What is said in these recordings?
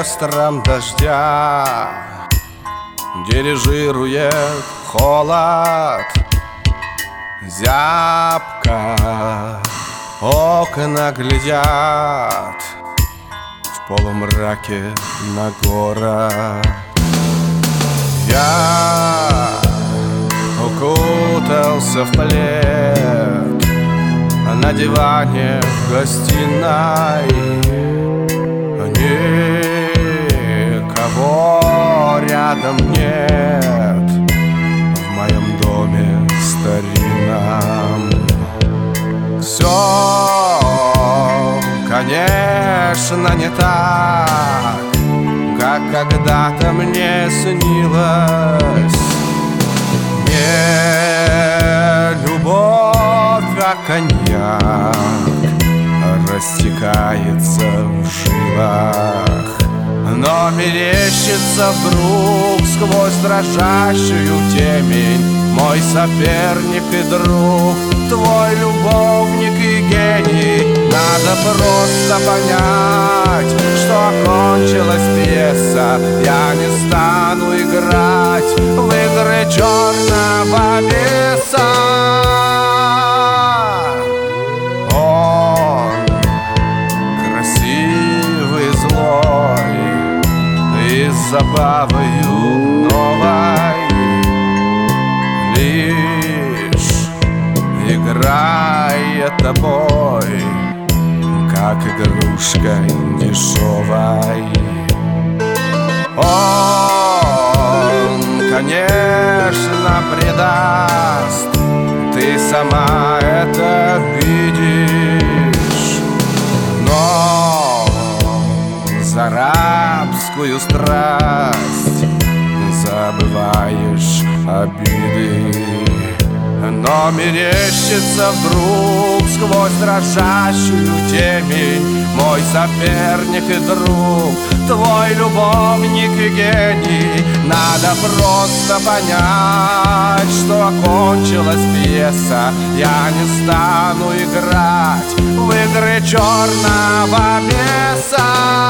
оркестром дождя дирижирует холод. Зябко окна глядят в полумраке на город. Я укутался в плед на диване в гостиной. Никого рядом нет в моем доме старинном. Все, конечно, не так, как когда-то мне снилось. Не любовь, а коньяк растекается в жилах. Но мерещится вдруг сквозь дрожащую темень мой соперник и друг, твой любовник и гений. Надо просто понять, что окончилась пьеса. Я не стану играть в игры черного беса. Он красивый, злой и с забавою новой, лишь играет тобой, как игрушкой дешевой. Он, конечно, предаст, ты сама это видишь, но за рабскую страсть забываешь обиды. Но мерещится вдруг сквозь дрожащую темень мой соперник и друг, твой любовник и гений. Надо просто понять, что окончилась пьеса. Я не стану играть в игры черного беса.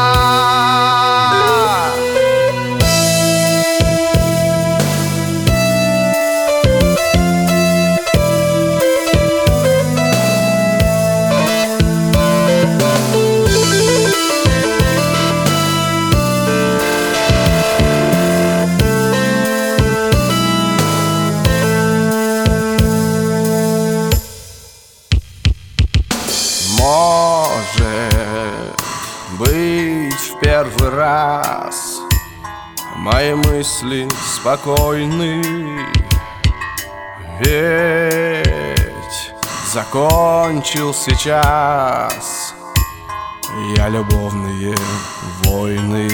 Может быть, в первый раз мои мысли спокойны, ведь закончился час я любовные войны.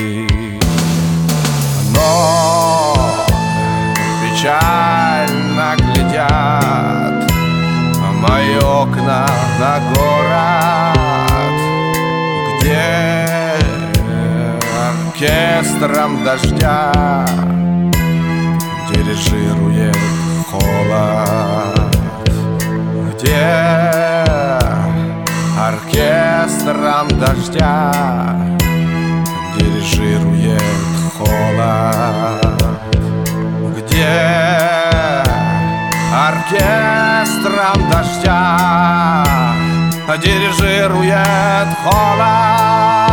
Но печально глядят мои окна на город, где оркестром дождя дирижирует холод. Где оркестром дождя дирижирует холод. Где оркестром дождя дирижирует холод.